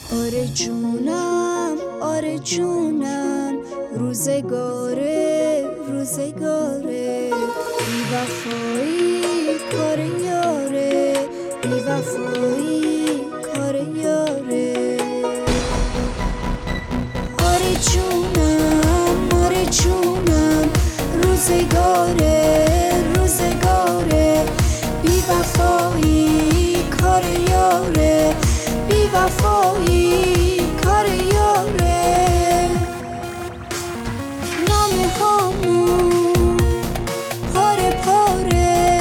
آره جونم آره جونم، روزگاره روزگاره، بی وفایی کار یاره، بی وفایی کار یاره. آره جونم روزگاره روزگاره، بی وفایی کار یاره، بی وفایی کار یاره. نامه هامون پاره پاره،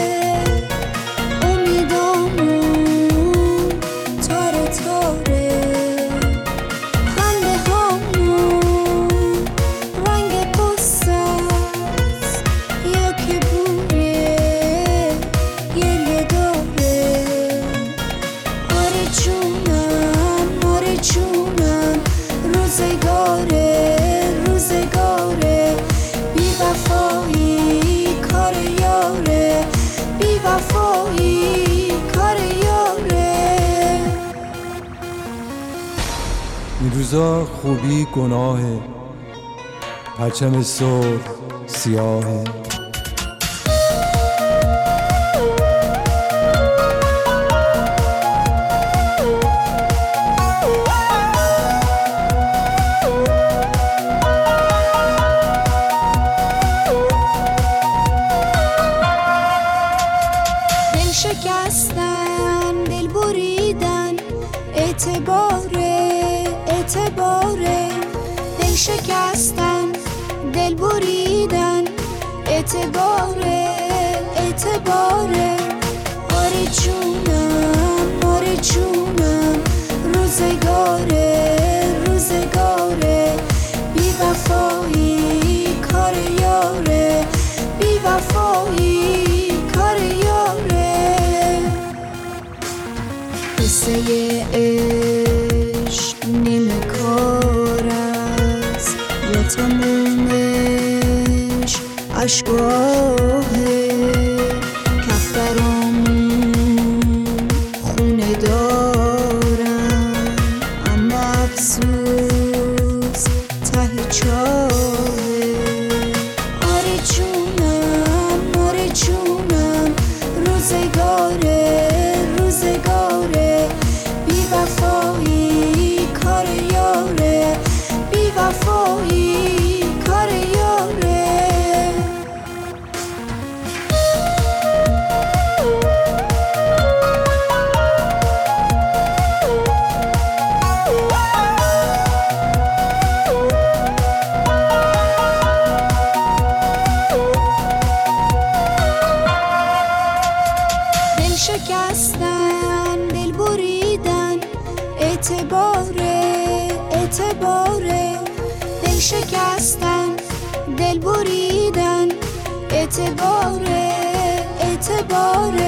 امیدامون تاره تاره، خنده هامون رنگ قصه است یا که بوی گریه داره. آره جونم روزگاره روزگاره، بی وفایی کار یاره، بی وفایی کار یاره. این روزا خوبی گناهه، پرچم سرخ سیاهه. دل شکستن دل بریدن، اعتباره اعتباره، دل شکستن دل بریدن، اعتباره اعتباره. آره جونم روزگاره روزگاره، بی وفایی کار یاره، بی وفایی کار یاره. قصه عشق نیمه کار است یا تمومش عشق و آهه، کفترامون خونه دارن اما افسوس ته چاهه. آره جونم روزگاره روزگاره، بی وفایی کار یاره، بی وفایی کار یاره. دل شکستن دل بریدن، اعتباره اعتباره، دل شکستن دل بریدن، اعتباره اعتباره.